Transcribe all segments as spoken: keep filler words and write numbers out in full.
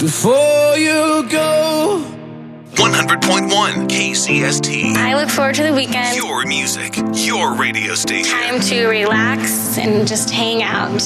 before you go. one hundred point one K C S T. I look forward to the weekend. Your music, your radio station. Time to relax and just hang out.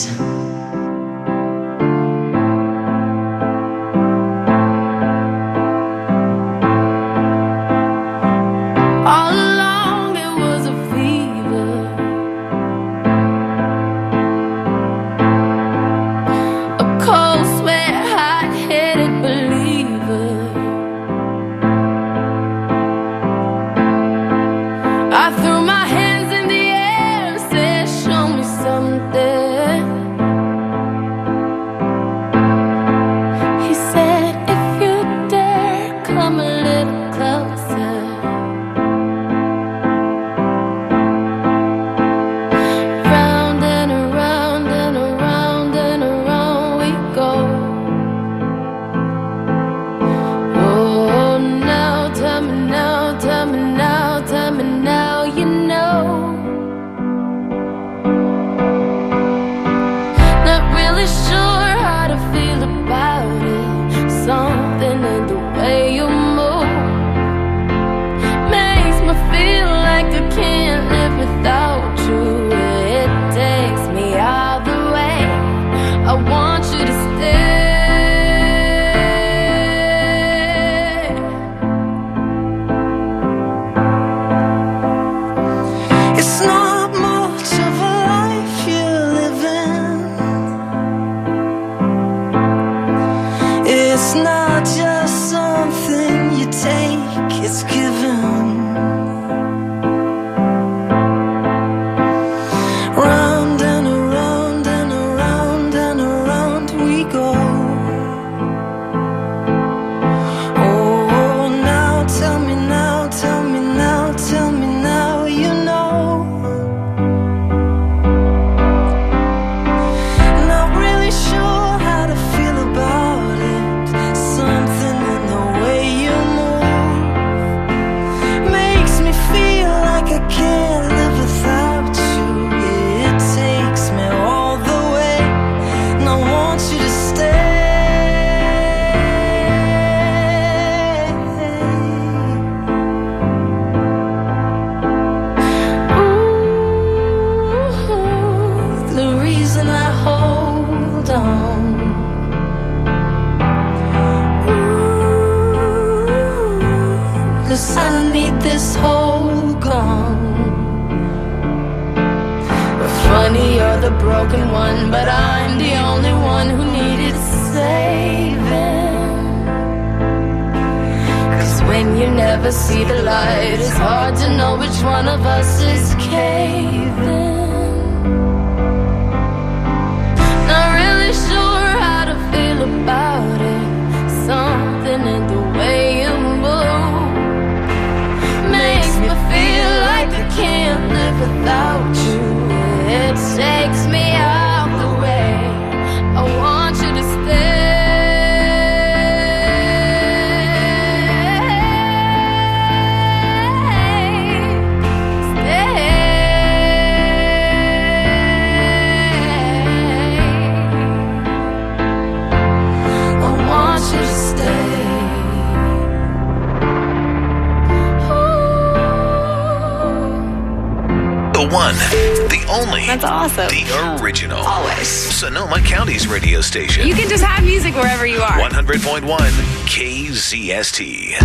That's awesome. The original. Always. Sonoma County's radio station. You can just have music wherever you are. one hundred point one K Z S T.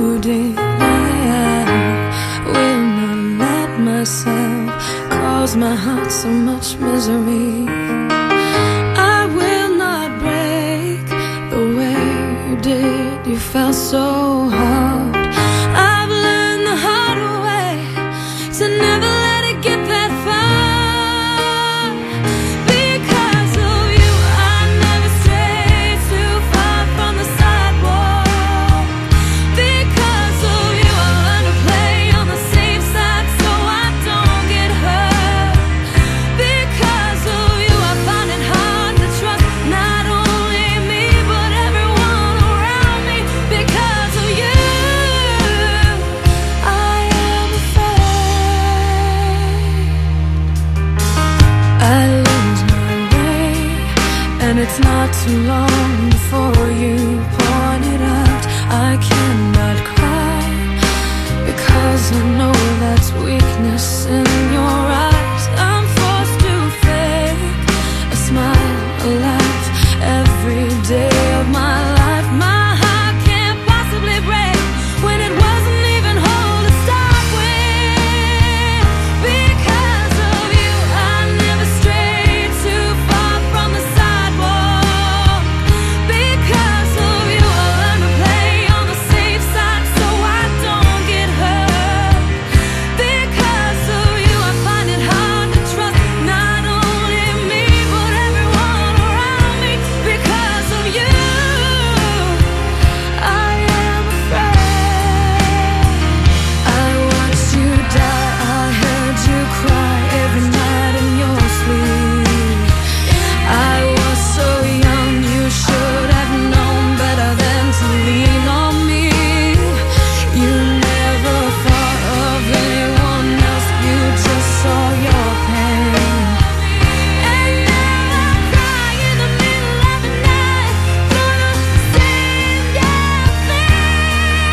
holding. I will not let myself cause my heart so much misery. I will not break the way you did. You felt so hard. I've learned the hard way to never let it get that far. Because of you, I never strayed too far from the sidewalk. Because of you, I learned to play on the safe side so I don't get hurt. Because of you, I find it hard to trust not only me but everyone around me. Because of you, I am afraid I lose my way, and it's not too long before you point it out. I cannot cry because I know that's weakness in your eyes. I'm forced to fake a smile, a laugh every day of my life. My heart can't possibly break when it wasn't even whole to start with. Because of you, I never strayed too far from the sidewalk. Because of you, I learned to play on the safe side so I don't get hurt. Because of you, I find it hard to trust not only me but everyone around me. Because of you, I am afraid. I watched you die, I heard you cry every night in your sleep. I was so young, you should have known better than to lean on me. You never thought of anyone else, you just saw your pain. And now I cry in the middle of the night for the same damn thing.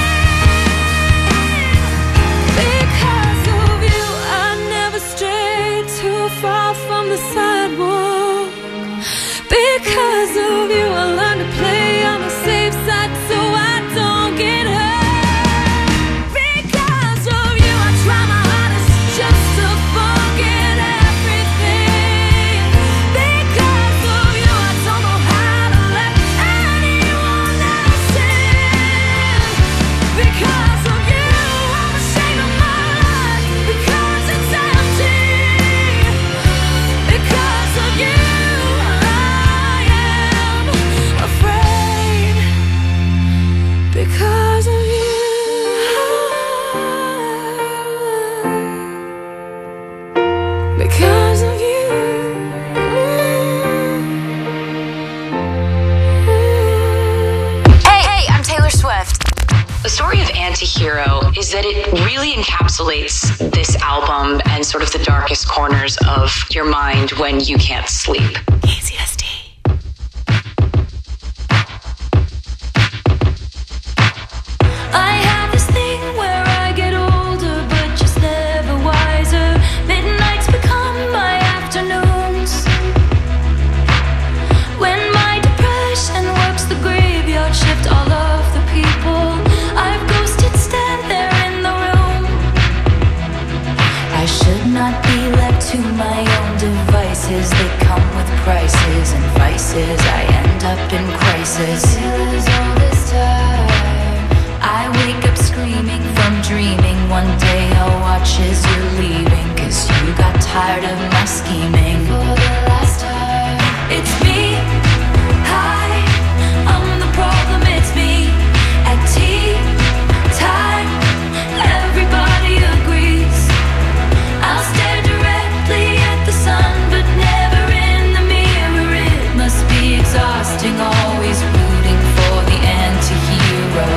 Because of you, I never strayed too far from the sidewalk. Because of you, I learned to play on the safe side so I don't get hurt. Because of you, I try my hardest just to forget everything. Because of you, I don't know how to let anyone else in. Because of you, I'm ashamed of my life because it's empty. Because of you, I am afraid. Because of you, because of you. Hey, hey, I'm Taylor Swift. The story of Anti-Hero is that it really encapsulates this album and sort of the darkest corners of your mind when you can't sleep. K Z S T. I have this thing where I get older, but just never wiser. Midnights become my afternoons. When my depression works the graveyard shift, all of the people I've ghosted stand there in the room. I should not be left to my own devices. They come with prices and vices. I end up in crisis. Feels all this time. I wake up screaming from dreaming. One day I'll watch as you're leaving, 'cause you got tired of my scheming. For the last time, it's me. Hi, I'm the problem, it's me. At tea time, everybody agrees. I'll stare directly at the sun, but never in the mirror. It must be exhausting, always rooting for the anti-hero.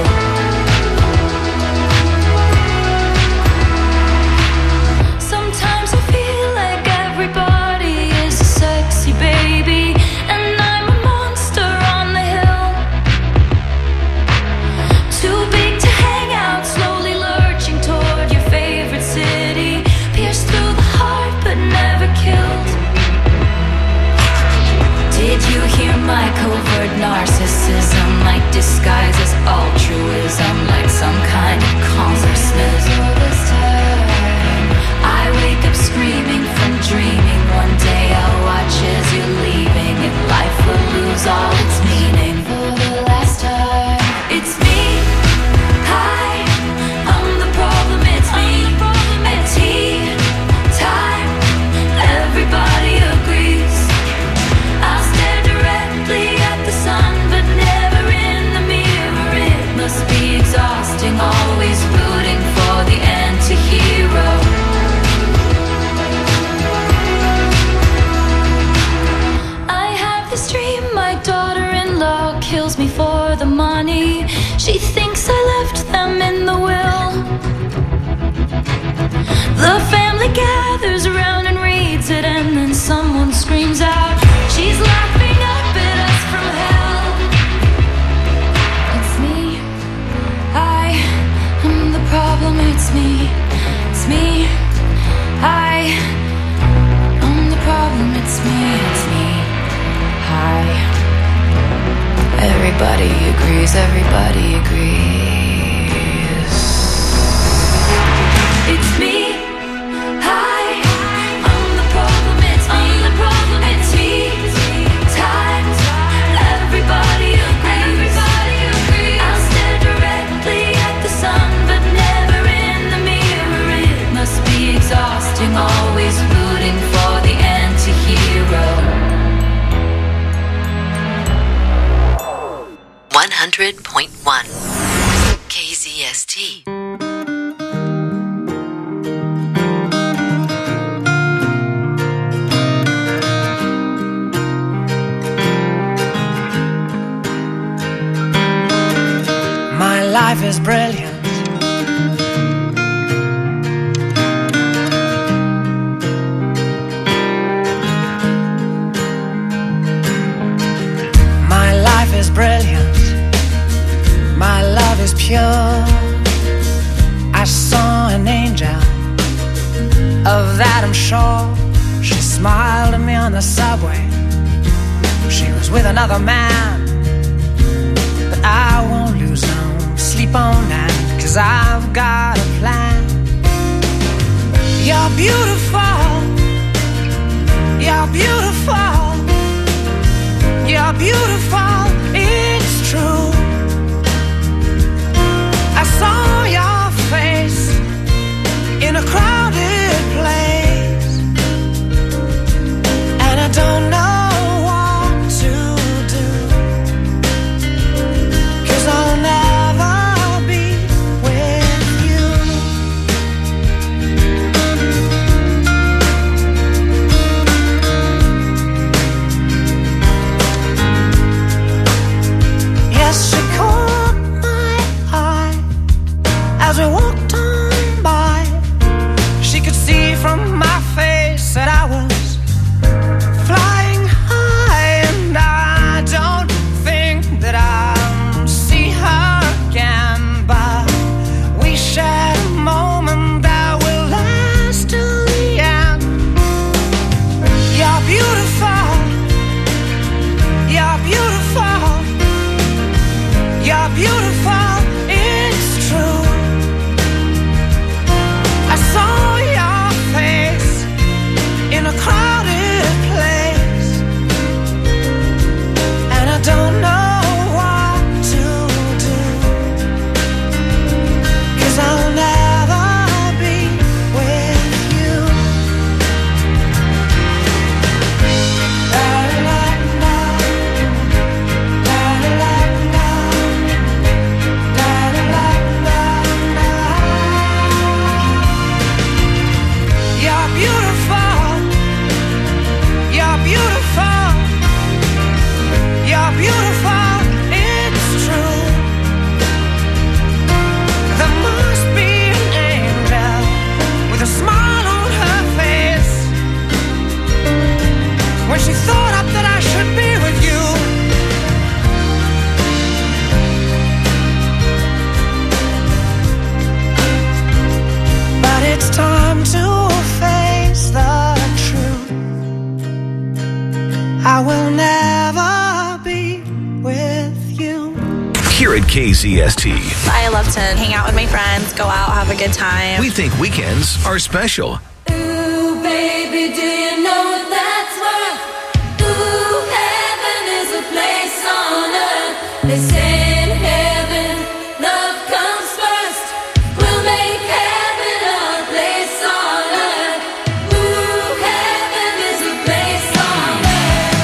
Sometimes I feel like everybody is a sexy baby, and I the anti-hero. I have this dream, my daughter-in-law kills me for the money. She thinks I left them in the will. The family gathers around and reads it, and then someone screams out, she's laughing up at us from hell. It's me, I am the problem, it's me, it's me, I am the problem, it's me, it's me, I. Everybody agrees, everybody agrees. It's me. Always rooting for the anti-hero. one hundred point one K Z S T. My life is brilliant. Is brilliant. My love is pure. I saw an angel, of that I'm sure. She smiled at me on the subway. She was with another man, but I won't lose no sleep on that, 'cause I've got a plan. You're beautiful. You're beautiful. You're beautiful. It's true. I saw your face in a crowded place, and I don't know what to do, 'cause I'll never be with you. Yes, she caught my eye as we walked on by. She could see from my face that I was flying high, and I don't think that I'll see her again, but we shared a moment that will last till the end. You're beautiful. You're beautiful. You're beautiful, it's true. I saw your face in a crowded place, and I don't know what to do, 'cause I'll never be with you. La, la, la, la, la, la. You're beautiful. You're beautiful. You're beautiful. It's true. There must be an angel with a smile on her face when she thought up that I should be with you. But it's time to face the truth. I will never be with you. Here at K Z S T, I love to hang out with my friends, go out, have a good time. we think weekends are special. Ooh, baby, do you know what that's worth? Ooh, heaven is a place on earth. They say in heaven, love comes first. We'll make heaven a place on earth. Ooh, heaven is a place on earth.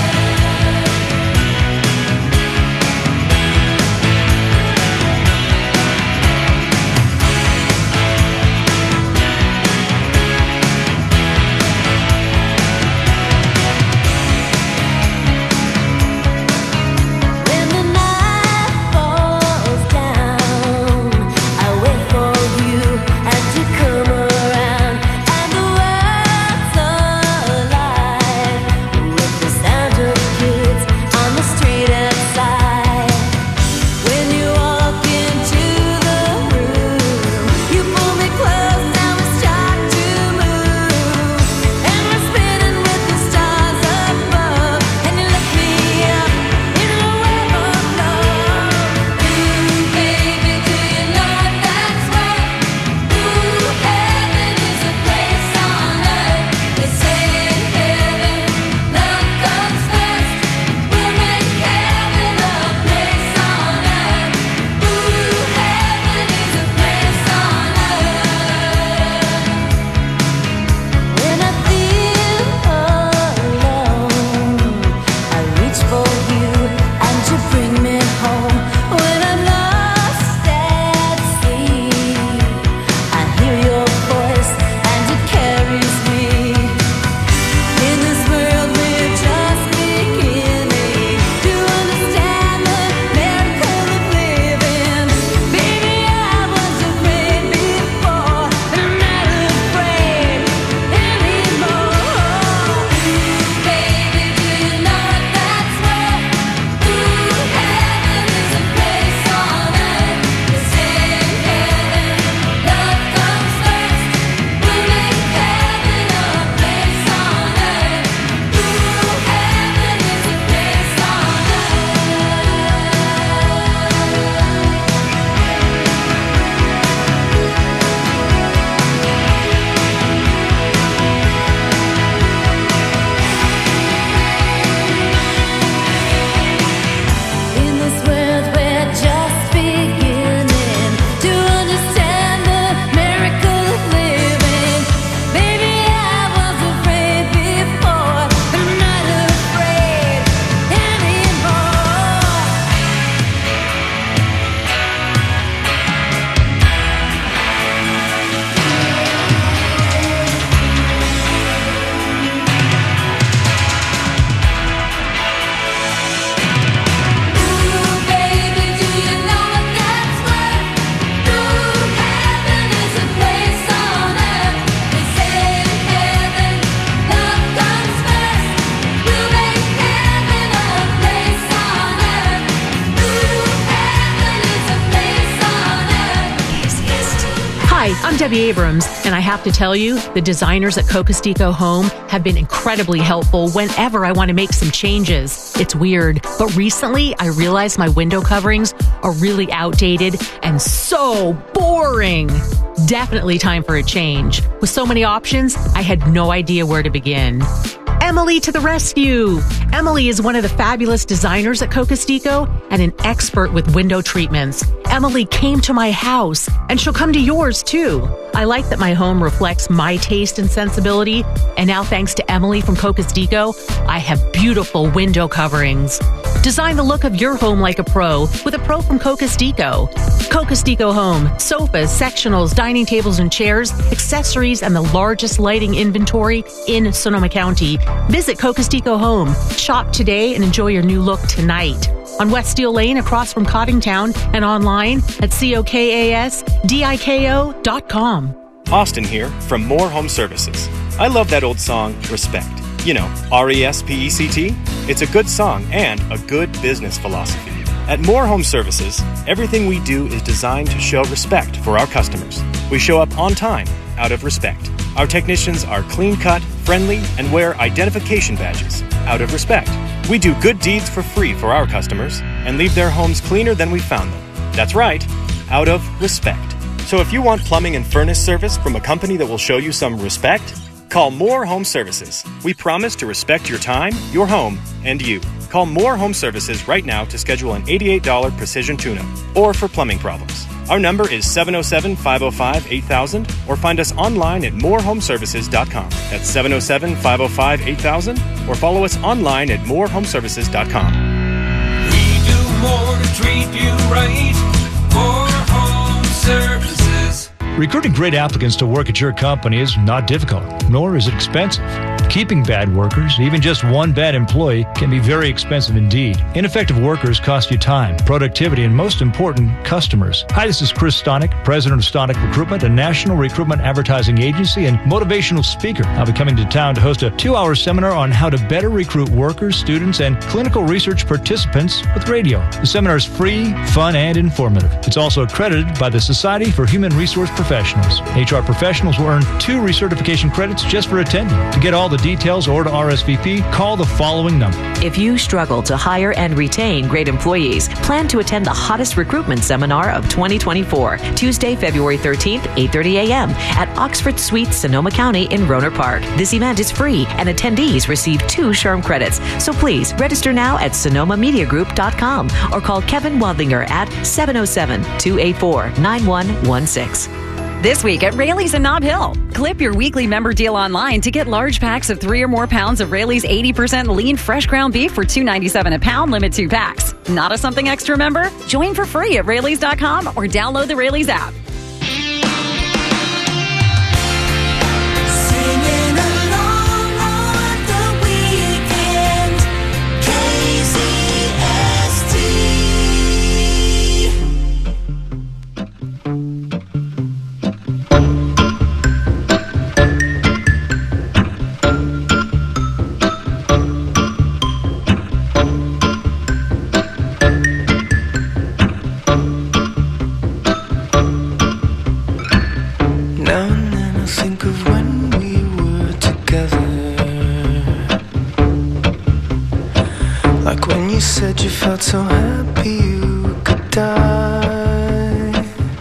Hi, I'm Debbie Abrams, and I have to tell you, the designers at Cocos-De-Co Home have been incredibly helpful whenever I want to make some changes. It's weird, but recently I realized my window coverings are really outdated and so boring. Definitely time for a change. With so many options, I had no idea where to begin. Emily to the rescue! Emily is one of the fabulous designers at Cocos-De-Co and an expert with window treatments. Emily came to my house, and she'll come to yours too. I like that my home reflects my taste and sensibility, and now thanks to Emily from Cocos-De-Co, I have beautiful window coverings. Design the look of your home like a pro with a pro from Cocos-De-Co. Cocos-De-Co Home, sofas, sectionals, dining tables and chairs, accessories, and the largest lighting inventory in Sonoma County. Visit Cocos-De-Co Home. Shop today and enjoy your new look tonight. On West Steel Lane across from Cottingtown and online at cokasdiko dot com. Austin here from More Home Services. I love that old song, Respect. You know, R E S P E C T? It's a good song and a good business philosophy. At More Home Services, everything we do is designed to show respect for our customers. We show up on time, out of respect. Our technicians are clean-cut, friendly, and wear identification badges, out of respect. We do good deeds for free for our customers and leave their homes cleaner than we found them. That's right, out of respect. So if you want plumbing and furnace service from a company that will show you some respect, call More Home Services. We promise to respect your time, your home, and you. Call More Home Services right now to schedule an eighty-eight dollars precision tune-up or for plumbing problems. Our number is seven oh seven, five oh five, eight thousand or find us online at more home services dot com. That's seven oh seven, five oh five, eight thousand or follow us online at more home services dot com. We do more to treat you right. More Home Services. Recruiting great applicants to work at your company is not difficult, nor is it expensive. Keeping bad workers, even just one bad employee, can be very expensive indeed. Ineffective workers cost you time, productivity, and most important, customers. Hi, this is Chris Stonick, president of Stonick Recruitment, a national recruitment advertising agency and motivational speaker. I'll be coming to town to host a two-hour seminar on how to better recruit workers, students, and clinical research participants with radio. The seminar is free, fun, and informative. It's also accredited by the Society for Human Resource Professionals. H R professionals will earn two recertification credits just for attending. To get all the details or to R S V P, call the following number. If you struggle to hire and retain great employees, plan to attend the hottest recruitment seminar of twenty twenty-four, Tuesday, February thirteenth, eight thirty a.m. at Oxford Suites, Sonoma County in Rohnert Park. This event is free and attendees receive two SHRM credits. So please register now at sonoma media group dot com or call Kevin Wadlinger at seven oh seven, two eight four, nine one one six. This week at Raley's in Nob Hill. Clip your weekly member deal online to get large packs of three or more pounds of Raley's eighty percent lean fresh ground beef for two dollars and ninety-seven cents a pound, limit two packs. Not a something extra member? Join for free at Raleys dot com or download the Raley's app. You felt so happy you could die.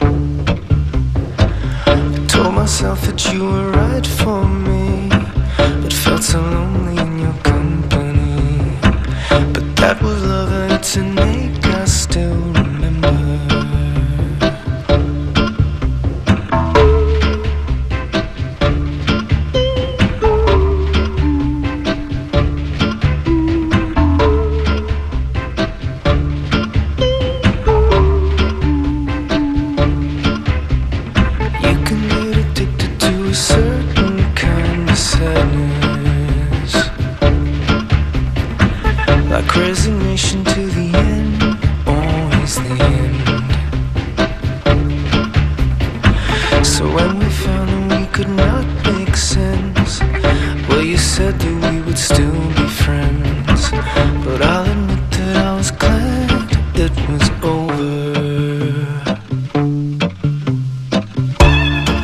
I told myself that you were right for me, but felt so lonely in your company. But that was love and it's an ache I still remember. Resignation to the end, always the end. So when we found that we could not make sense, well, you said that we would still be friends. But I'll admit that I was glad it was over.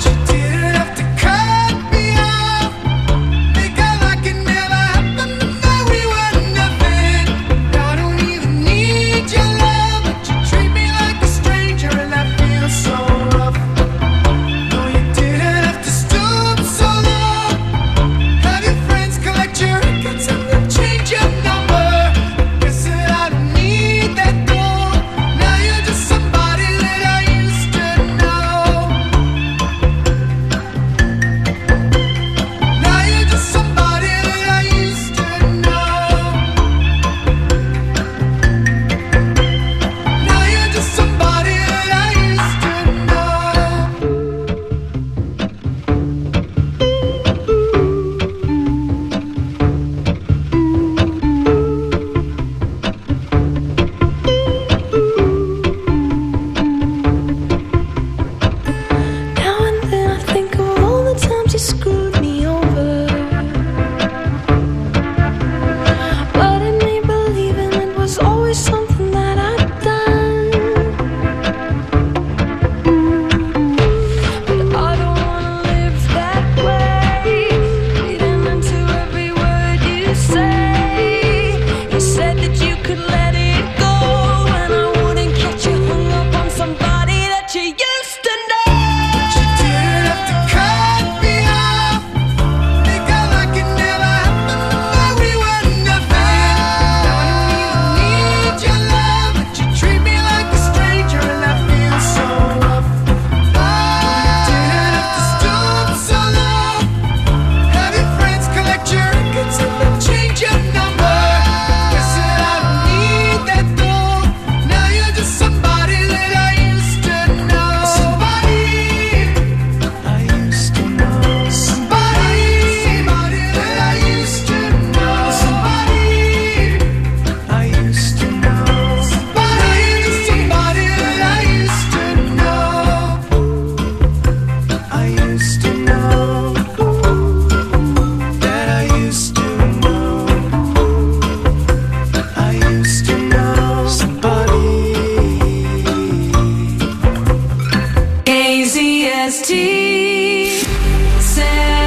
S T. San